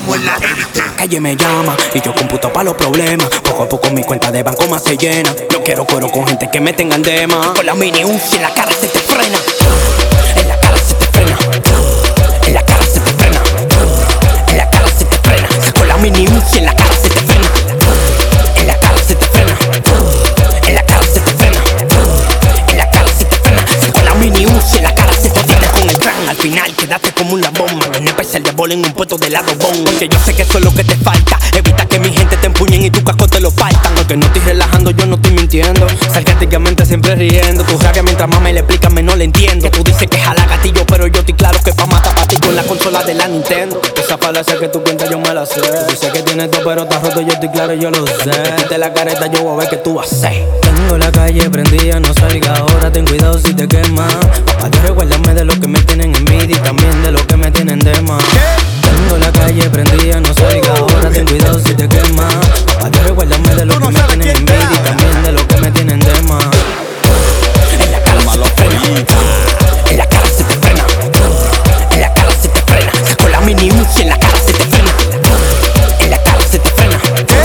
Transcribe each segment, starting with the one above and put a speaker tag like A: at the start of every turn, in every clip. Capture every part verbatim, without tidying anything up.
A: estamos en la élite.
B: Calle me llama y yo computo pa' los problemas. Poco a poco mi cuenta de banco más se llena. No quiero coro con gente que me tengan dema. Con la mini Uzi en la cara se te frena. En la cara se te frena. En la cara se te frena. En la cara se te frena. Con la mini Uzi en la cara se te frena. En la cara se te frena. En la cara se te frena. En la cara se te frena. Con la mini Uzi en la cara se te frena. Con el plan al final quedaste como una bomba. En el P C de bola en un puesto de lado bon. Porque yo sé que eso es lo que te falta. Evita que mi gente te empuñen y tu casco te lo faltan. Aunque no estoy relajando, yo no estoy mintiendo. Sarcásticamente siempre riendo. Tu rabia mientras más me le explícame no le entiendo. Tú dices que jala gatillo, pero yo estoy claro que pa' matar pa' ti con la consola de la Nintendo. Esa falacia que tú cuentas yo me la sé. Tú dices que tienes todo pero estás roto, yo estoy claro, yo lo sé. Quítate la careta, yo voy a ver qué tú vas a hacer. Tengo la calle prendida, no salga ahora, ten cuidado si te quema. Papá Dios recuérdame de los que me tienen envidia y también de los que me tienen de más. Tengo la calle prendida, no salga ahora, ten cuidado si te quema. Papá Dios recuérdame de los que me tienen envidia y también de los que me tienen de más. En la cara se te frena. En la cara se te frena. En la cara se te frena. Con la mini Uzi en la cara se te frena. En la cara se te frena.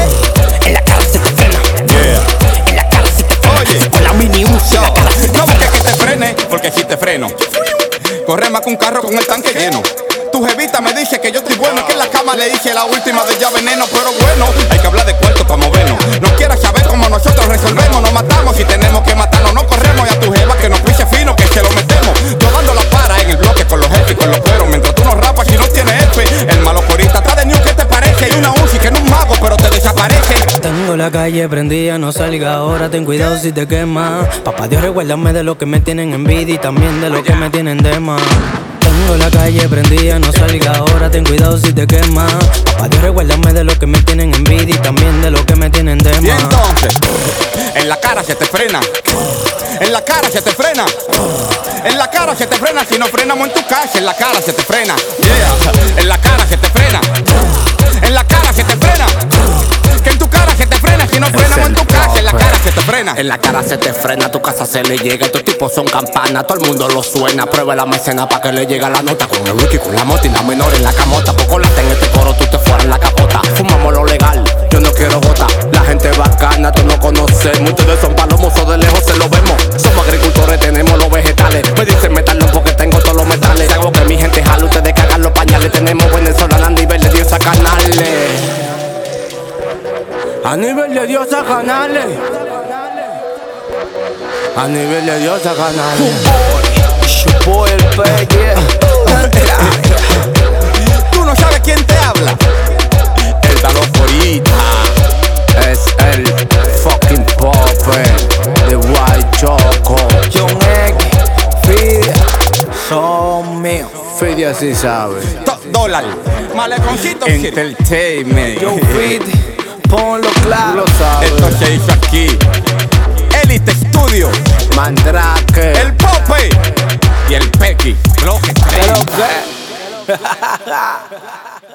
B: En la cara se te frena. En la cara se te frena. Con la mini Uzi en la cara se te frena.
C: No busques que te frene, porque si te freno corre más que un carro con el tanque lleno. Tu jevita me dice que yo estoy bueno, que en la cama le hice la última de ya veneno. Pero bueno, hay que hablar de cuarto para movernos. No quieras saber cómo nosotros resolvemos. Nos matamos si tenemos que matarnos, no corremos. Y a tu jeva que nos pise fino, que se lo metemos. Yo dando la para en el bloque con los jefes y con los cueros. Mientras tú nos rapas y no tienes F. El malo corista está de new, ¿qué te parece? Hay una Uzi que no es un mago, pero te desaparece.
B: Tengo la calle prendida, no salga ahora, ten cuidado si te quema. Papá Dios recuérdame de los que me tienen envidia y también de los que me tienen de más. Tengo la calle prendida, no salga ahora, ten cuidado si te quema. Papá Dios recuérdame de los que me tienen envidia y también de los que me tienen de más.
C: Y entonces, en la cara se te frena. En la cara se te frena. En la cara se te frena. Si no frenamos en tu casa, en la cara se te frena. Yeah. En la cara se te frena. En la cara se te frena. Que en tu cara se te frena. Si no frenamos en tu casa, en la cara se te frena.
D: En la cara se te frena, a tu casa se le llega. Estos tipos son campanas, todo el mundo lo suena. Prueba la mecena pa' que le llegue la nota. Con el wiki, con la mota y la menor en la camota. Poco la en este coro, tú te fueras en la capota. Fumamos lo legal, yo no quiero gota. La gente bacana, tú no conoces. Muchos de esos palomos, de lejos se lo vemos. Somos agricultores, tenemos los vegetales. Me dicen metallo porque tengo todos los metales. Hago que mi gente jale, ustedes cagan los pañales. Tenemos Venezolana a nivel de Dios a canales. A nivel de Dios a canales. A nivel de Dios a canales.
B: Your boy el P,
C: Tú no sabes quién te habla.
D: El Dalo Forita es el fucking pope de White Choco.
B: John X, Fidia, son míos.
D: Fidia sí sabe.
C: Do- dólar. Maleconcito.
D: Entertainment.
B: Yo Fit, ponlo claro.
D: Lo sabe.
C: Esto se hizo aquí. Elite Studio.
D: Mandrake.
C: El Pope y el Pequi. Bloque tres.
B: Pero qué.